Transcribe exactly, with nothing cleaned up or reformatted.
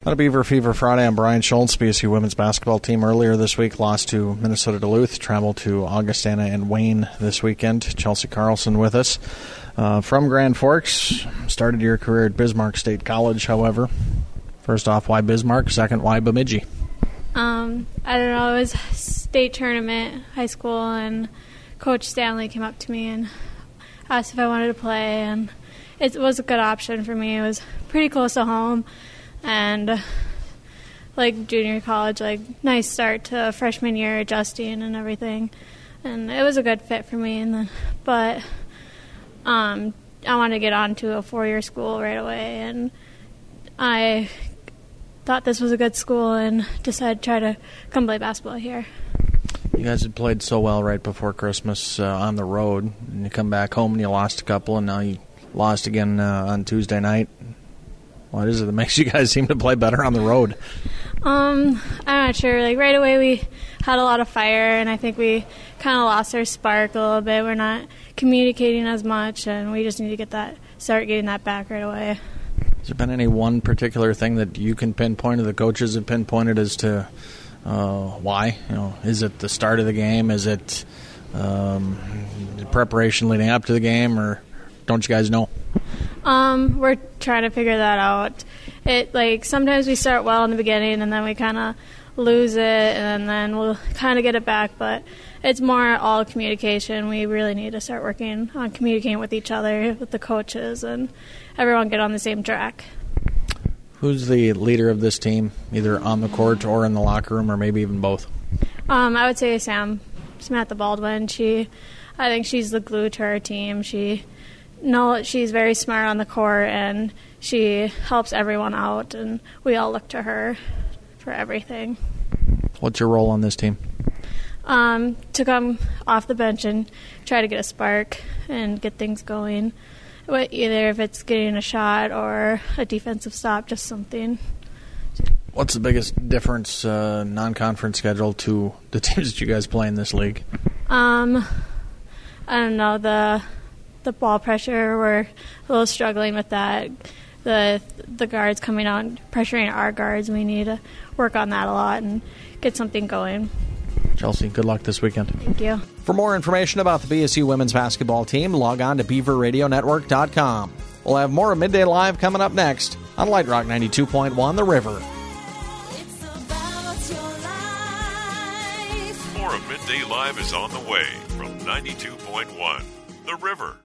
On a Beaver Fever Friday, I'm Brian Schultz. B S U women's basketball team earlier this week lost to Minnesota Duluth, traveled to Augustana and Wayne this weekend. Chelsea Carlson with us. Uh, from Grand Forks, started your career at Bismarck State College, however. First off, why Bismarck? Second, why Bemidji? Um, I don't know, it was a state tournament, high school, and Coach Stanley came up to me and asked if I wanted to play, and it was a good option for me. It was pretty close to home. And like junior college, like nice start to freshman year, adjusting and everything, and it was a good fit for me. And then, but um, I wanted to get on to a four-year school right away, and I thought this was a good school and decided to try to come play basketball here. You guys had played so well right before Christmas uh, on the road, and you come back home and you lost a couple, and now you lost again uh, on Tuesday night. What is it that makes you guys seem to play better on the road? Um, I'm not sure. Like right away, we had a lot of fire, and I think we kind of lost our spark a little bit. We're not communicating as much, and we just need to get that, start getting that back right away. Has there been any one particular thing that you can pinpoint, or the coaches have pinpointed as to uh, why? You know, is it the start of the game? Is it um, preparation leading up to the game, or don't you guys know? Um, we're trying to figure that out. It like sometimes we start well in the beginning and then we kind of lose it and then we'll kind of get it back. But it's more all communication. We really need to start working on communicating with each other, with the coaches, and everyone get on the same track. Who's the leader of this team, either on the court or in the locker room, or maybe even both? Um, I would say Sam Samantha Baldwin. She, I think she's the glue to our team. She. No, she's very smart on the court, and she helps everyone out, and we all look to her for everything. What's your role on this team? Um, to come off the bench and try to get a spark and get things going, either if it's getting a shot or a defensive stop, just something. What's the biggest difference, uh, non-conference schedule, to the teams that you guys play in this league? Um, I don't know, the... The ball pressure, we're a little struggling with that. The the guards coming out and pressuring our guards, we need to work on that a lot and get something going. Chelsea, good luck this weekend. Thank you. For more information about the B S U women's basketball team, log on to beaver radio network dot com. We'll have more of Midday Live coming up next on Light Rock ninety-two point one, The River. More of Midday Live is on the way from ninety-two point one, The River.